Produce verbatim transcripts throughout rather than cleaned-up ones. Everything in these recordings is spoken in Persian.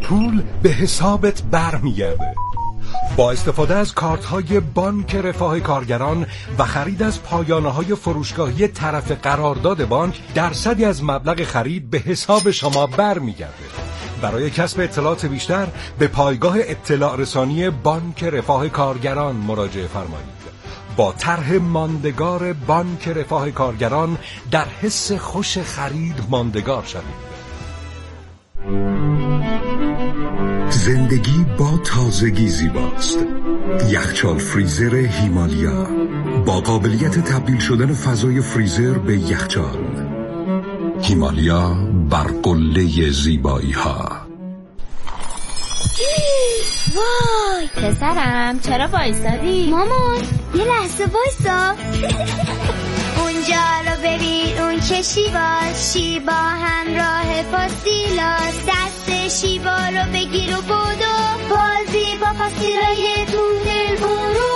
پول به حسابت برمیگرده. با استفاده از کارت‌های بانک رفاه کارگران و خرید از پایانه‌های فروشگاهی طرف قرارداد بانک، درصدی از مبلغ خرید به حساب شما برمیگرده. برای کسب اطلاعات بیشتر به پایگاه اطلاع رسانی بانک رفاه کارگران مراجعه فرمایید. با طرح ماندگار بانک رفاه کارگران در حس خوش خرید ماندگار شوید. زندگی با تازگی زیباست. یخچال فریزر هیمالیا با قابلیت تبدیل شدن فضای فریزر به یخچال. هیمالیا بر قله زیبایی ها. وای پسرم چرا وایسادی؟ مامان یه لحظه وایسا. اونجا رو ببین، اون که شیباست، شیبا همراه پاستیلاست. دست شیبا رو بگیر و بودو، بازی با پاستیلای تو دل برو.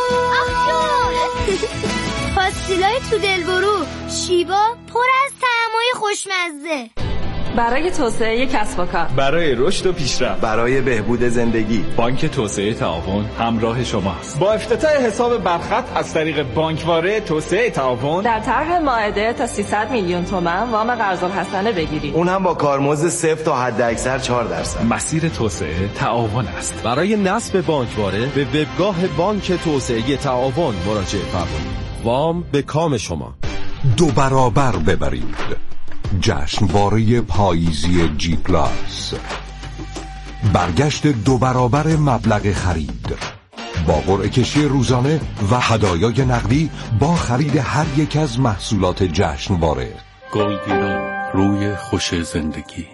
پاستیلای تو دل برو، شیبا پر از طعمای خوشمزه. برای توسعه کسب و کار، برای رشد و پیشرفت، برای بهبود زندگی، بانک توسعه تعاون همراه شماست. با افتتاح حساب برخط از طریق بانکواره توسعه تعاون، در طرح مائده تا سیصد میلیون تومان وام قرض الحسنه بگیرید، اون هم با کارمزد صفر تا حداکثر چهار درصد. مسیر توسعه تعاون است. برای نصب بانکواره به وبگاه بانک توسعه تعاون مراجعه فرمایید. وام به کام شما. دو برابر ببرید. جشنواره پاییزی جی پلاس، برگشت دو برابر مبلغ خرید با قرعه کشی روزانه و هدایای نقدی با خرید هر یک از محصولات جشنواره. گلگیران، روی خوش زندگی.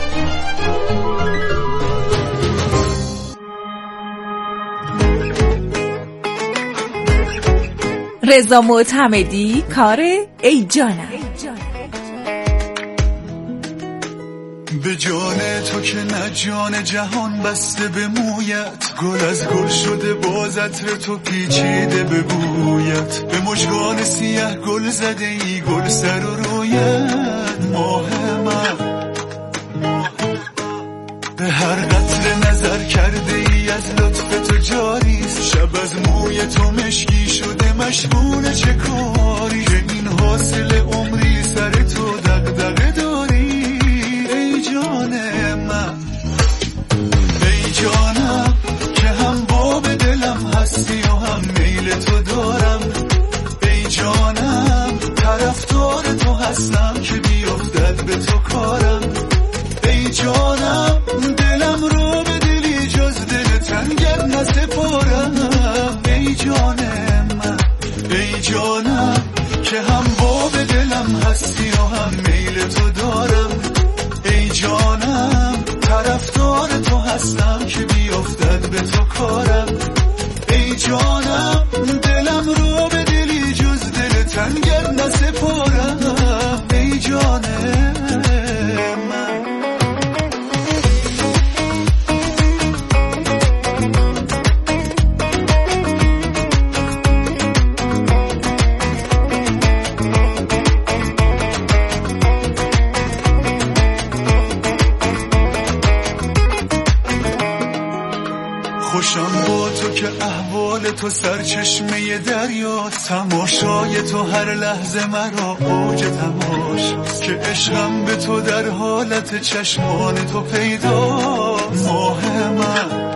رضا معتمدی، کار ای جانم. به جان تو که نه جان جهان بسته به مویت، گل از گل شده باز عطر تو پیچیده به بویت. به مژگان سیاه گل زده ای گل سر و رویت. ماه من به هر قطره نظر کرده ای از لطف تو جاریست. شب از موی تو مشکی شده مشمون چه کاری، که این حاصل عمری سر تو دغدغه داری. ای جان من، ای جانم که هم باب دلم هستی و هم میل تو دارم. ای جانم طرفدار تو هستم که بیافتد به تو کارم. ای جانم دلم رو به دلی جز دل تنگر نسپارم. ای جان من، ای جانم که هم باب دلم هستی و هم میل تو دارم. ای جانم طرفدار تو هستم که بیافتد به تو کارم. ای جانم دلم رو به دلی جز دل تنگر نسپارم. ای جان من. خوشم با تو که احوال تو سرچشمه دریاست. تماشای تو هر لحظه مرا اوج تماشاست، که عشقم به تو در حالت چشمان تو پیداست. ماه من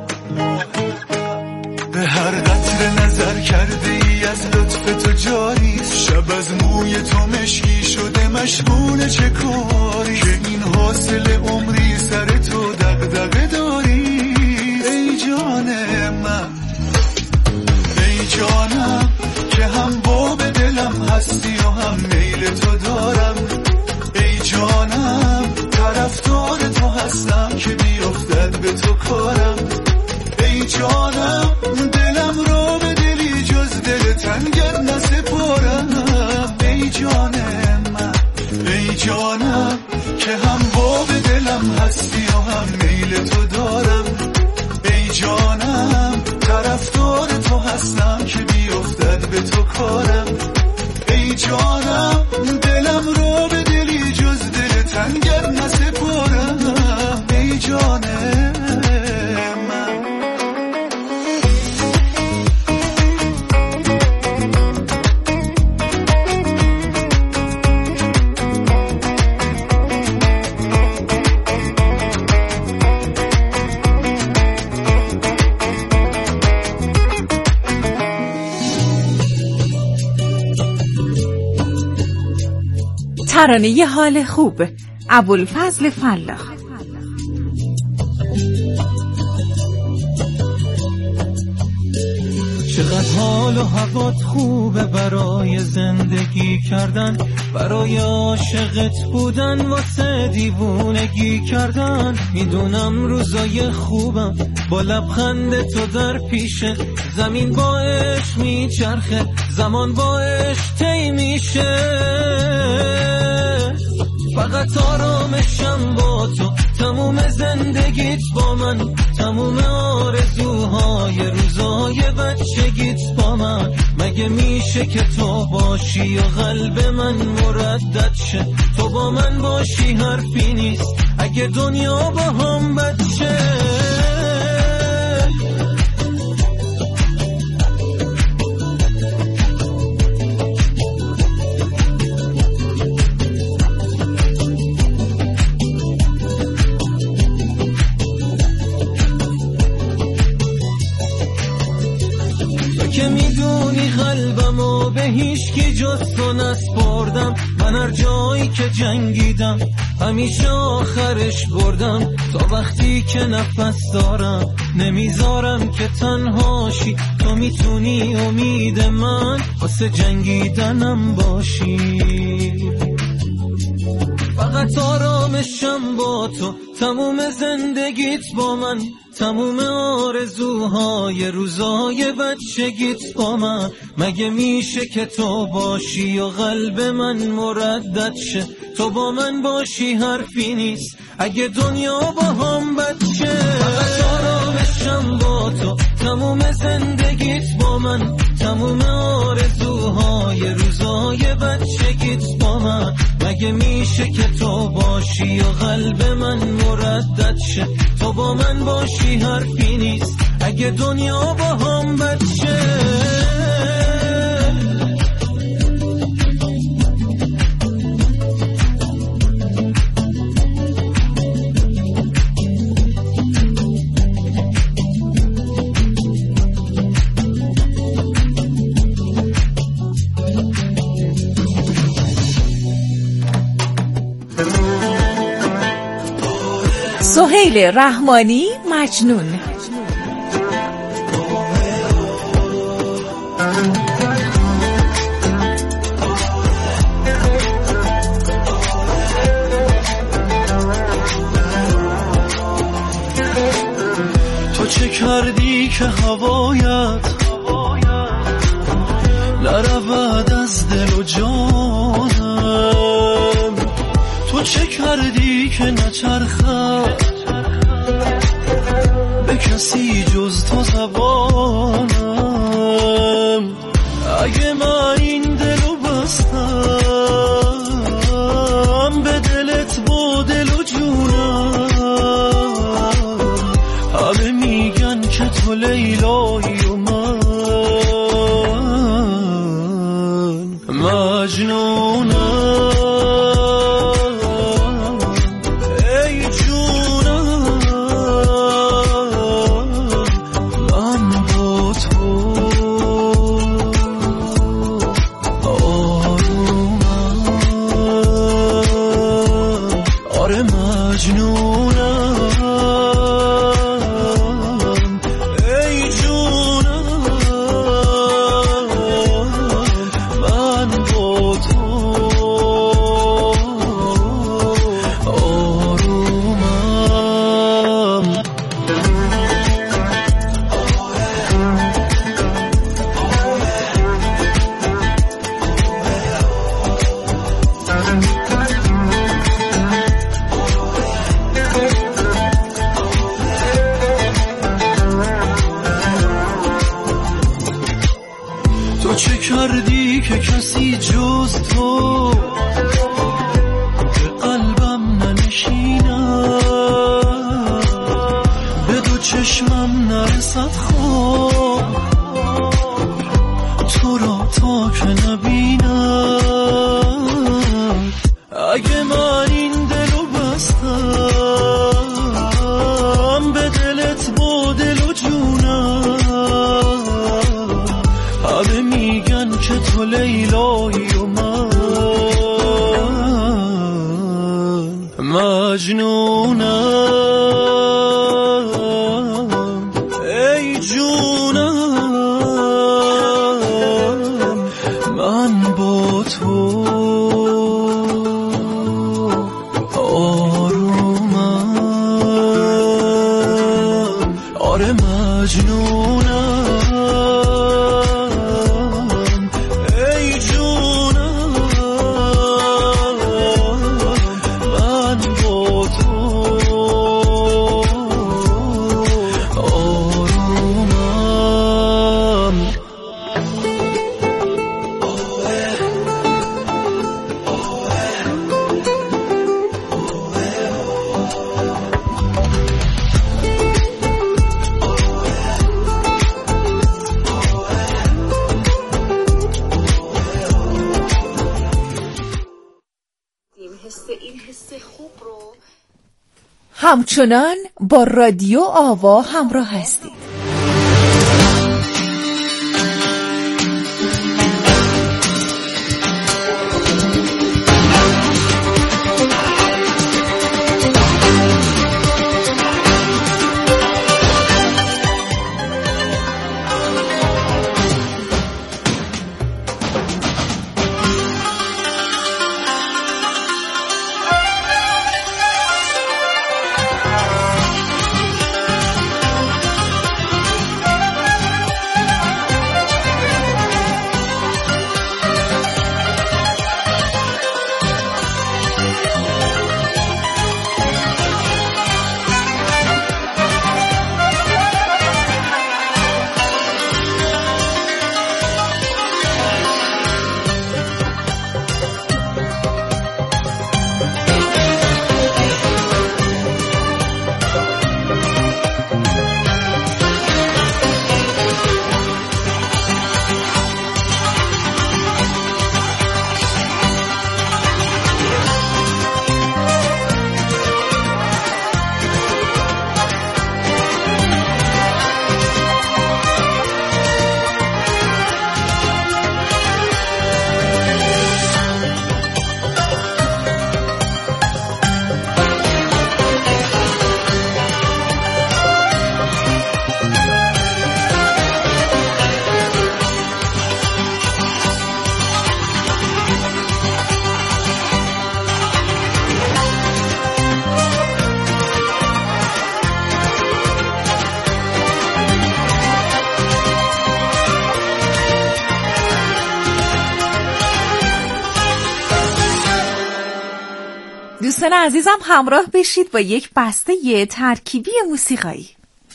به هر قطره نظر کرده ای از لطف تو جاریست. شب از موی تو مشکی شده مشمون چه کاری، که این حاصل عمری سر تو دغدغه داری. ای جان من، ای جانم که هم باب دلم هستی و هم میل تو دارم. ای جانم طرفدار تو هستم که بیافتد به تو کارم. ای جانم دلم رو به دلی جز دل تنگر نسپارم. ای جان من، ای جانم که هم باب دلم هستی و هم میل تو دارم. ای جانم طرفدار تو هستم که بیافتد به تو کارم. ای جانم دلم رو به دلی جز دل تنگر نسپارم. ای جانم ترانه حال خوب، ابوالفضل فلاح. چقدر حال و هوات خوبه برای زندگی کردن، برای عاشقت بودن، واسه دیوونگی کردن. میدونم روزای خوبم با لبخند تو در پیشه، زمین با عشق میچرخه، زمان با عشق طی میشه. فقط آرامشم با تو، تموم زندگیت با من، تموم آرزوهای روزای بچگیت با من. مگه میشه که تو باشی و قلب من مردد شه؟ تو با من باشی حرفی نیست اگه دنیا با هم بد شه. که میدونی قلبمو به هیچ کی جز تو نسپردم، من هر جایی که جنگیدم همیشه آخرش بردم. تا وقتی که نفس دارم نمیذارم که تنهاشی، تو میتونی امید من واسه جنگیدنم باشی. فقط آرامشم با تو، تموم زندگیت با من، تموم آرزوهای روزای بچگیت با من. مگه میشه که تو باشی و قلب من مردد شه؟ تو با من باشی حرفی نیست اگه دنیا با هم بد شه. فقط آرامشم با تو، تموم زندگیت با من، تموم آرزوهای روزای بچگیت با من. مگه میشه که تو باشی و قلب من مردد شه؟ تو با من باشی حرفی نیست اگه دنیا با هم بد شه. سهیل رحمانی، مجنون. تو چه کردی که هوایت نرود از دل و جانم؟ تو چه کردی که نچرخد به کسی جز تو زبانم؟ اگه من این دلو بستم به دلت با دل و جونم، همه میگن که تو لیلایی و من مجنونم. مجنونم ای جونم من با تو آرومم آره مجنونم ای جونم من با تو آرومم همچنان با رادیو آوا همراه هستید. دوستان عزیزم همراه بشید با یک بسته ترکیبی موسیقایی.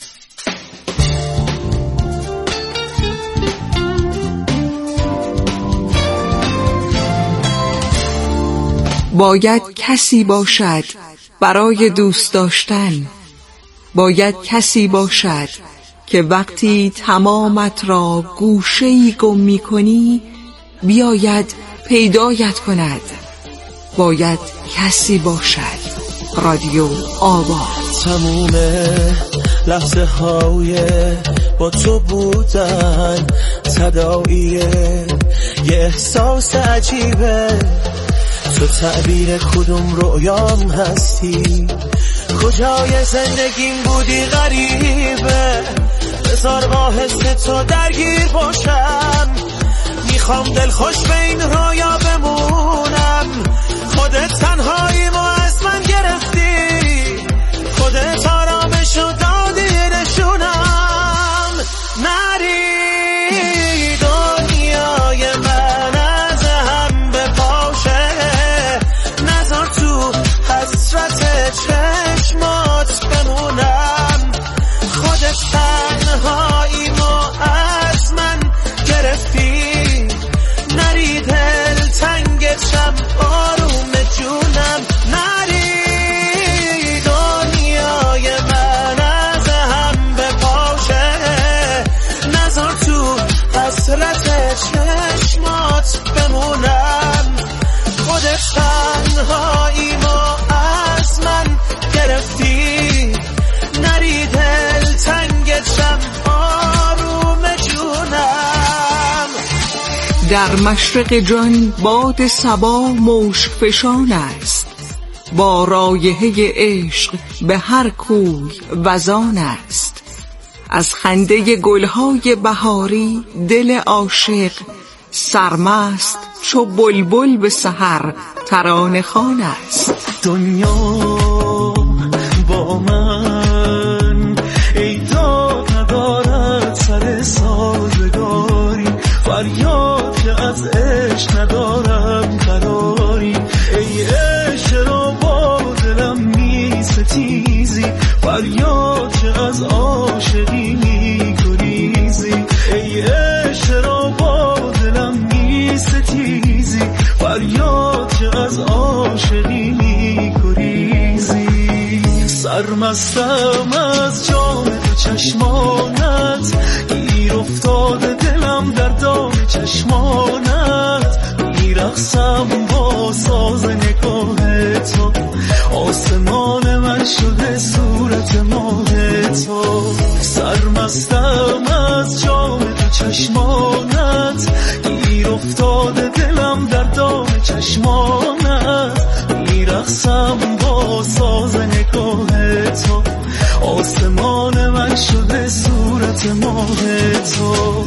باید کسی باشد برای دوست داشتن، باید کسی باشد که وقتی تمامت را گوشه‌ای گم می‌کنی بیاید پیدایت کند. باید کسی باشد. رادیو آوا. تموم لحظه های با تو بودن تداعیه یه احساس عجیبه. تو تعبیر کدوم رویام هستی، کجای زندگیم بودی غریبه. بذار با حس تو درگیر باشم، میخوام دلخوش به این رویا بمونم. خودت تنهایی ما از من گرفتی، خودت آرامشو دادی نشونم. نری دنیای من از هم بپاشه، نذار تو حسرت چشمات بمونم. خودت تنهایی ما از من گرفتی، نری دل تنگشم آروم جونم. نری دنیای من از هم بپاشه، نذار تو حسرت چشمات بمونم. خودت تنهایی ما از من گرفتی، نری دل تنگشم آروم جونم. در مشرق جان باد صبا مشک فشان است، با رایحه عشق به هر کوی وزان است. از خنده گلهای بهاری دل عاشق سرمست چو بلبل به سحر ترانه خوان است. دنیا با من ای داد ندارد سر سازگاری، فریاد که از عشق ندارم قراری. ای عشق را با دلم می ستیزی، فریاد که از عاشقی می گریزی. ای عشق را با دلم می ستیزی، فریاد که از عاشقی می گریزی. سرمستم از جام تو چشمانت، گیر افتاده دلم در دام چشمانت. میرقصم با ساز نگاه تو، آسمان من شده صورت ماه تو. سرمستم از جام تو چشمانت، گیر افتاده دلم در دام چشمانت. میرقصم با ساز نگاه تو، آسمان من شده صورت ماه تو.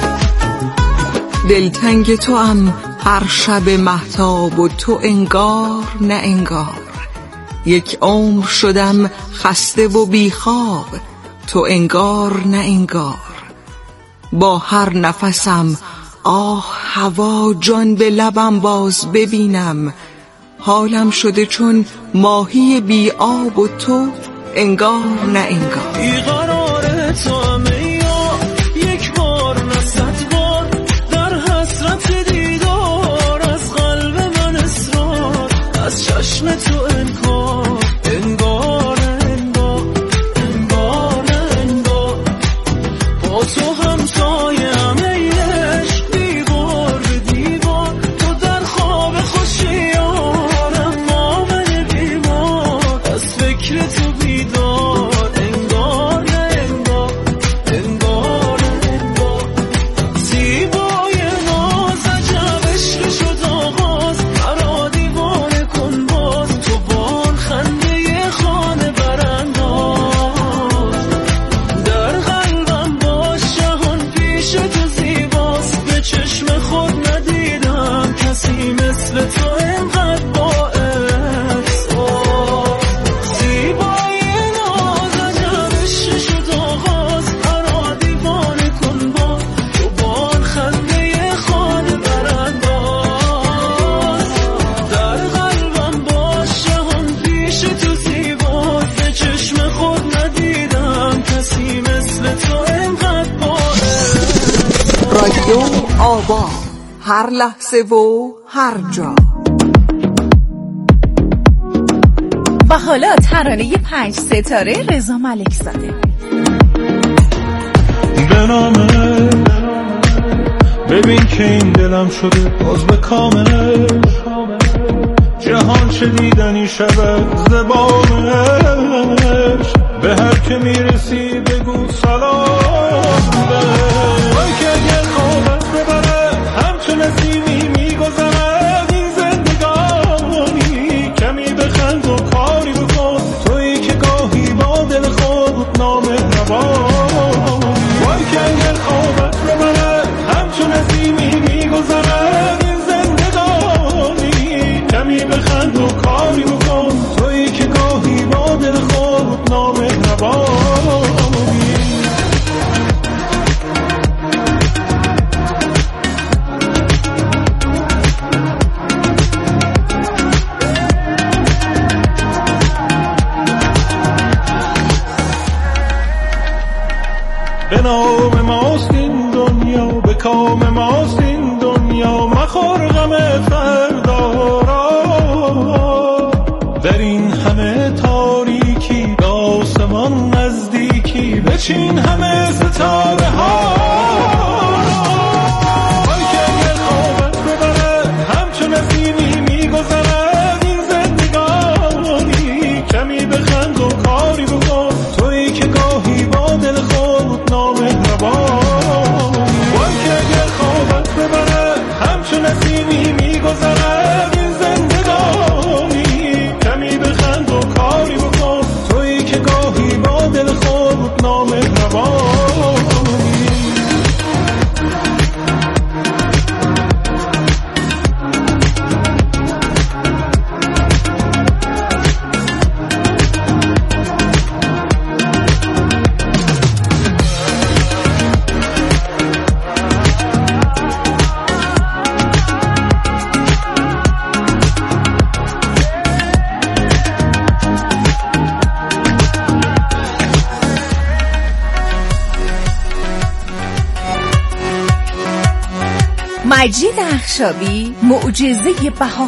دلتنگ تو ام هر شب مهتاب و تو انگار نه انگار. یک عمر شدم خسته و بیخواب، تو انگار نه انگار. با هر نفسم آه هوا جان به لبم باز ببینم. حالم شده چون ماهی بی آب و تو انگار نه انگار. بیقرار تو همه یا یک بار نه صد بار، در حسرت دیدار از قلب من اصرار. از چشم تو انکار انگار انگار انگار انگار. با تو همسایه همه عشق دیوار به دیوار. تو در خواب خوشیارم ما من بیمار، از فکر تو بیدار انگار نه انگار انگار انگار. زیبای ناز عجب عشق شد آغاز، مرا دیوانه کن باز. تو بان خنده خانه برانداز، در قلبم باش جهان پیش تو زیباست. به چشم خود ندیدم کسی مثل تو اینقدر با احساس. زیبای ناز عجب عشق شد آغاز، مرا دیوانه کن باز. تو بان خنده خانه برانداز، در قلبم باش جهان پیش تو زیباست. به چشم خود ندیدم کسی مثل تو اینقدر با احساس. رادیو آوا، هر لحظه و هر جا. و حالا ترانه پنج ستاره رضا ملکزاده. به نامه ببین که این دلم شده باز به کامل. جهان چه دیدنی شود زبانش، به هر که میرسی بگو سلام بهش. وای که اگر خوابت ببره همچون نسیمی میگذرد این زندگانی. کمی بخند و کاری بکن تویی که گاهی با دل خود نامهربانی. وای که اگر خوابت ببره همچون نسیمی میگذرد این زندگانی. کمی بخند و کاری بکن تویی که گاهی با دل خود نامهربانی. به نام ماست این دنیا، به کام ماست این دنیا. مخور غم فردا را، در این همه تاریکی به آسمان نزدیکی. بچین همه ستاره ها. وای که اگر خوابت ببره همچون نسیمی میگذرد این زندگانی. کمی بخند و کاری بکن تویی که گاهی با دل خود نامهربانی. وای که اگر خوابت ببره همچون نسیمی میگذرد این زندگانی. کمی مجید اخشابی، معجزه بهار.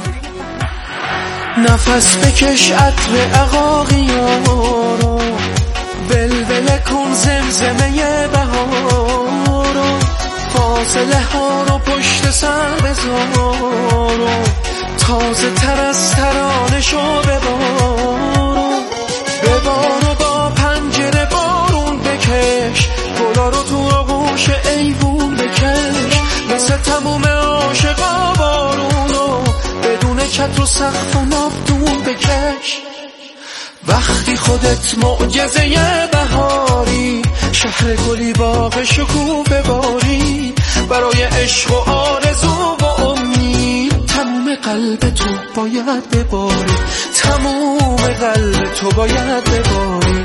نفس بکش عطر عقاقیارو، بلبله کن زمزمه بهارو، فاصله ها رو پشت سر بذارو، تازه تر از ترانه شو ببارو، ببارو با پنجره بارون بکش، گلا رو تو آغوش ایوون بکش، مثل تموم عاشقا بارونو بدون چتر و سقف و ناودون بکش. وقتی خودت معجزه بهاری، شهر گلی باغ شکوفه باری، برای عشق و آرزو و امید تموم قلب تو باید بباری، تموم قلب تو باید بباری.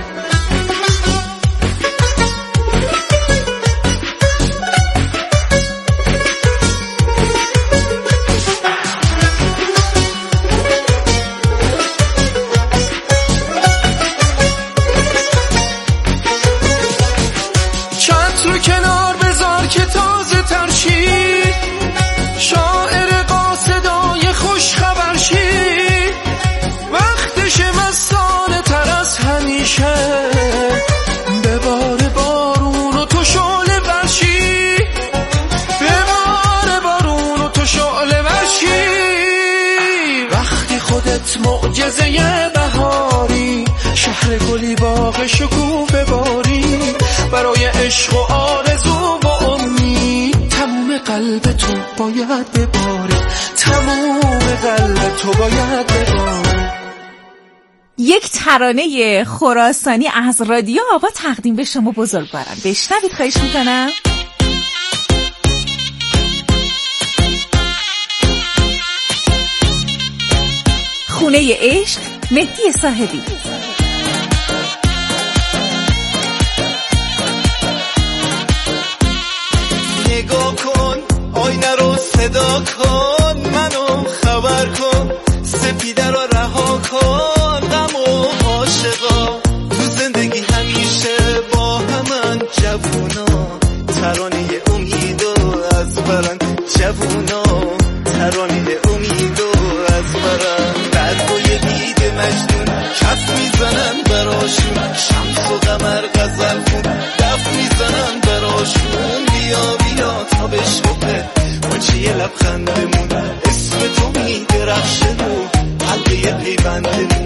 معجزه بهاری، شهر گلی باغ شکوفه باری، برای عشق و آرزو و امید تموم قلب تو باید بباری، تموم قلب تو باید بباری. یک ترانه خراسانی از رادیو آوا تقدیم به شما بزرگواران. بشنوید خواهش میکنم. خونه عشق، مهدی صاحبی. نگاه کن آینه رو صدا کن، منو خبر کن، سپیده رو رها کن، غم و عاشقا تو زندگی همیشه با همن، جوونا ترانه امید و از برن، جوونا ترانه امید و از برن، برگوی دید مجنون کف میزنن براشون، شمس و قمر غزل خون دف میزنن براشون، بیا بیا تا بشکفه مچه یه لبخند بمون، اسم تو میدرخشه رو حلقه پیوندمون.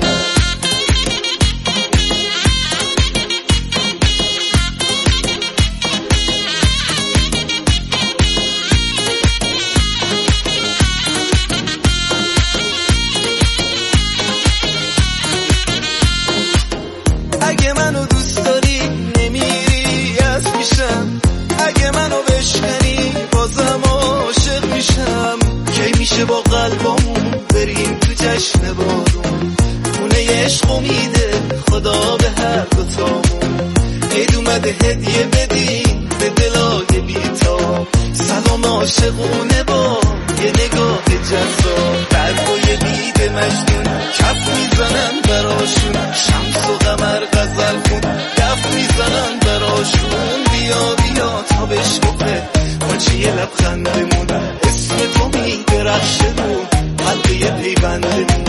اگه منو دوست داری نمیری از میشم، اگه منو بشکنی بازم عاشق میشم، کی میشه با قلبمون بریم تو جشن بارون، خونه عشق امیده خدا به هر دوتامون، عید اومده هدیه بدیم به دلای بیتاب، سلام عاشقونه با یه نگاه جذاب، برگوی دید مجنون کف میزنن براشون، شمس و قمر غزل خون دف میزنن براشون، بیا بیا تا بشکفه مچه یه لبخند بمون، اسم تو میدرخشه رو حلقه پیوندمون.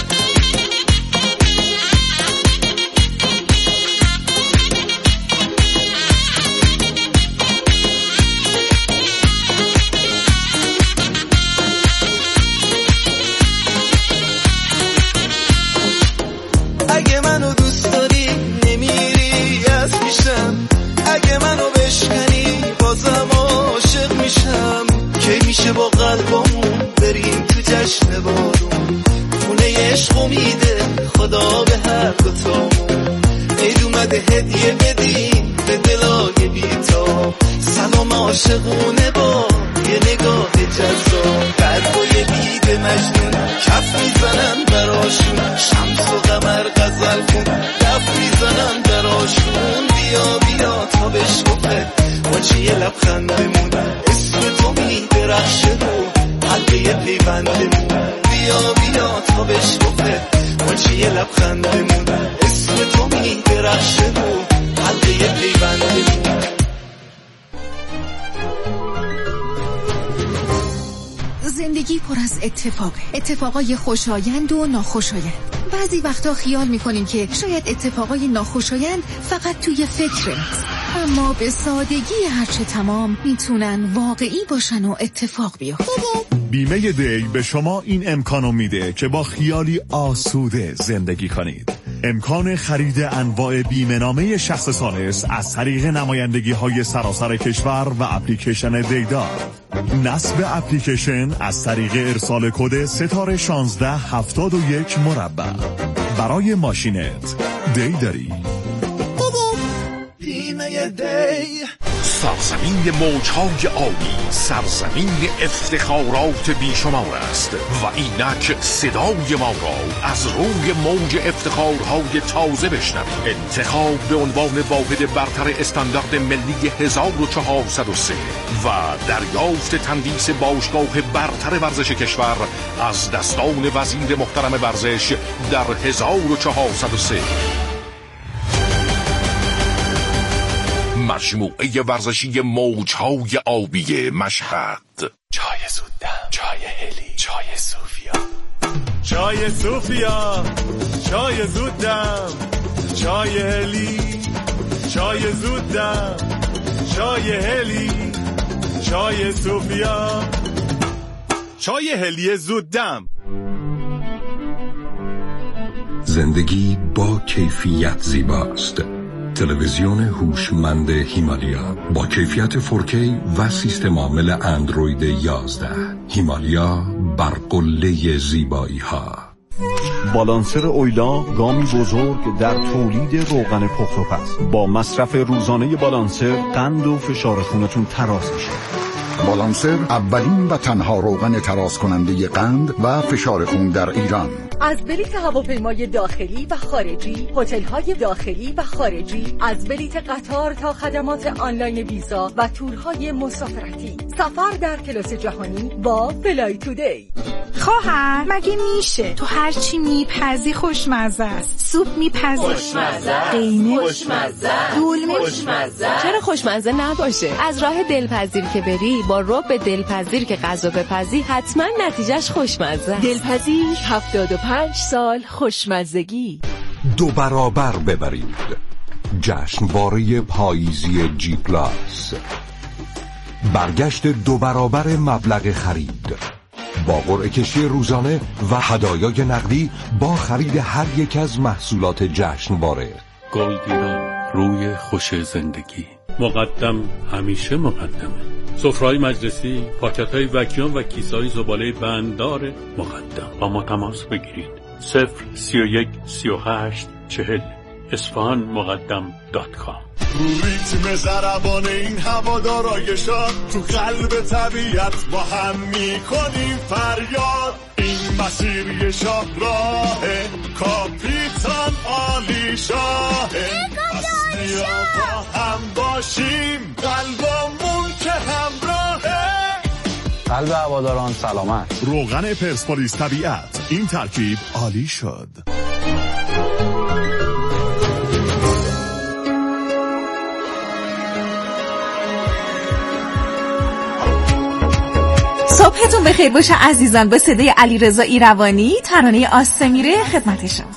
اگه منو دوست داری نمیری از میشم، اگه منو بشکنی بازم عاشق میشم، کی میشه با قلبمون بریم تو جشن بارون، خونه عشق امیده خدا به هر دوتامون، عید اومده هدیه بدیم به دلای بیتاب، سلام عاشقونه با یه نگاه جذاب، برگوی دید مجنون کف میزنن براشون، شمس و قمر غزل خون دف میزنن براشون، بیا بیا تا بشکفه مچه یه لبخند بمون، اسم تو میدرخشه رو حلقه پیوندمون، بیا بیا تا بشکفه مچه یه لبخند بمون، اسم تو میدرخشه رو حلقه پیوندمون. زندگی پر از اتفاقه، اتفاقای خوشایند و ناخوشایند. بعضی وقتا خیال میکنیم که شاید اتفاقای ناخوشایند فقط توی فکر ماست، اما به سادگی هرچه تمام میتونن واقعی باشن و اتفاق بیفتن. بیمه دی به شما این امکانو میده که با خیالی آسوده زندگی کنید. امکان خرید انواع بیمه نامه شخص ثالث از طریق نمایندگی های سراسر کشور و اپلیکیشن دیدار. نصب اپلیکیشن از طریق ارسال کد ستاره شانزده هفتاد و یک مربع. برای ماشینت دی داری. بیمه دی. سرزمین موجهای آبی، سرزمین افتخارات بیشمار است و اینک صدای ما را از روی موج افتخارهای تازه بشنوید. انتخاب به عنوان واحد برتر استاندارد ملی هزار و چهارصد و سه و دریافت تندیس باشگاه برتر ورزش کشور از دستان وزیر محترم ورزش در هزار و چهارصد و سه. مجموعه ورزشی موجهای آبی مشهد. چای زودم، چای هلی، چای صوفیا، چای صوفیا، چای زودم، چای هلی، چای زودم، چای هلی، چای صوفیا، چای هلی زودم. زندگی با کیفیت زیباست. تلویزیون هوشمند هیمالیا با کیفیت فور کی و سیستم عامل اندروید یازده. هیمالیا بر قله زیبایی ها. بالانسر اویلا گامی بزرگ در تولید روغن پخت و پز. با مصرف روزانه بالانسر قند و فشار خونتون تراز میشه. بالانسر اولین و تنها روغن تراز کننده قند و فشار خون در ایران. از بلیت هواپیمای داخلی و خارجی، هتل‌های داخلی و خارجی، از بلیت قطار تا خدمات آنلاین ویزا و تورهای مسافرتی. سفر در کلاس جهانی با فلای تودی. خواهر مگه میشه تو هر چی میپزی خوشمزه است؟ سوپ میپزی خوشمزه، قیمه خوشمزه، دولمه خوشمزه. چرا خوشمزه نباشه؟ از راه دلپذیر که بری با رب دلپذیر که غذا بپزی حتما نتیجهش خوشمزه. دلپذیر هفتاد و پنج سال خوشمزگی. دو برابر ببرید. جشنواره پاییزی جی پلاس. برگشت دو برابر مبلغ خرید با قرعه کشی روزانه و هدایای نقدی با خرید هر یک از محصولات جشنواره. گلگیران، روی خوش زندگی. مقدم همیشه مقدمه. سفره‌های مجلسی، پاکت‌های وکیوم و کیسه‌های زباله بنددار مقدم. با ما تماس بگیرید. صفر سی و یک سی و هشت چهل. اصفهان مقدم دات کام. رو ریتم ضربان این هوادارای شاد تو قلب طبیعت با هم میکنیم فریاد. این مسیر یه شاه راهه، کاپیتان عالی شاهه. پس بیا با هم باشیم، قلبمون که همراهه. قلب هواداران سلامت. روغن پرسپولیس طبیعت، این ترکیب عالی شد. صبحتون بخیر باشه عزیزان. با صدای علیرضا ایروانی ترانه آسمیره خدمت شما.